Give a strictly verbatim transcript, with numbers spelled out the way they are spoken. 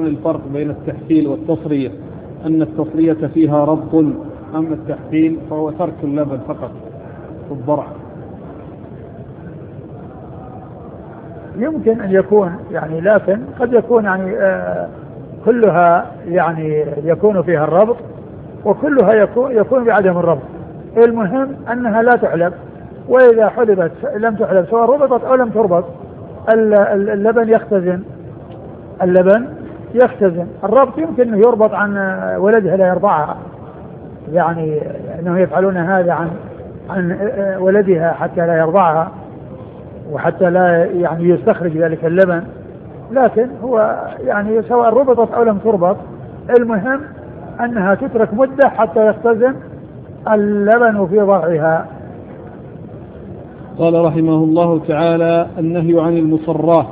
يكون الفرق بين التحفيل والتصرية أن التصرية فيها ربط، أما التحفيل فهو ترك اللبن فقط في الضرع؟ يمكن أن يكون يعني، لكن قد يكون يعني آه كلها يعني يكون فيها الربط، وكلها يكون يكون بعدم الربط. المهم أنها لا تحلب، وإذا حلبت لم تحلب سواء ربطت أو لم تربط اللبن يختزن، اللبن يختزن. الربط يمكن أنه يربط عن ولدها لا يرضعها، يعني أنه يفعلون هذا عن عن ولدها حتى لا يرضعها وحتى لا يعني يستخرج ذلك اللبن، لكن هو يعني سواء ربطت أو لم تربط المهم أنها تترك مدة حتى يختزن اللبن في ضرعها. قال رحمه الله تعالى: النهي عن المصرات.